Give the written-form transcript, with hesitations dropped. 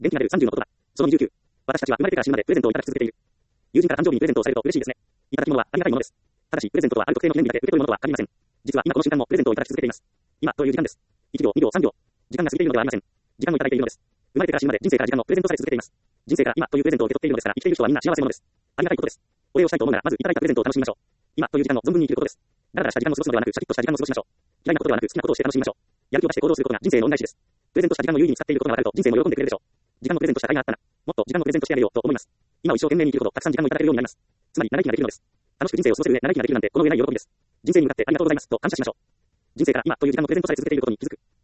元気が出る30の言葉。その29。私たちは生まれてから死ぬまでプレゼントをいただき続けている。友人から誕生日にプレゼントをされると嬉しいですね。いただき物はありがたいものです。ただし、プレゼントとはある特定の記念日だけ受け取るものとは限りません。実は今この瞬間もプレゼントをいただき続けています。今という時間です。1秒、2秒、3秒。時間が過ぎているのではありません。時間をいただいているのです。生まれてから死ぬまで人生から時間のプレゼントされ続けています。人生から今というプレゼントを受け取っているのですから、生きている人はみんな幸せ者です。ありがたいことです。お礼をしたいと思うなら、まずいただいたプレゼントを楽しみましょう。今という時間の存分に生きることです。だらだらした時間を過ごすのではなく、シャキッとした時間を過ごしましょう。嫌いなことではなく、好きなことをして楽しみましょう。やる気を出して行動することが人生の恩返しです。プレゼントした時間を有意義に使っていることが分かると、人生も喜んでくれるでしょう。時間のプレゼントした甲斐があったな。もっと時間のプレゼントしてあげようと思います。今を一生懸命に生きるほど、たくさん時間をいただけるようになります。つまり、長生きができるのです。楽しく人生を過ごせる上、長生きができるなんて、この上ない喜びです。人生に向かってありがとうございますと感謝しましょう。人生から今という時間のプレゼントされ続けていることに気づく。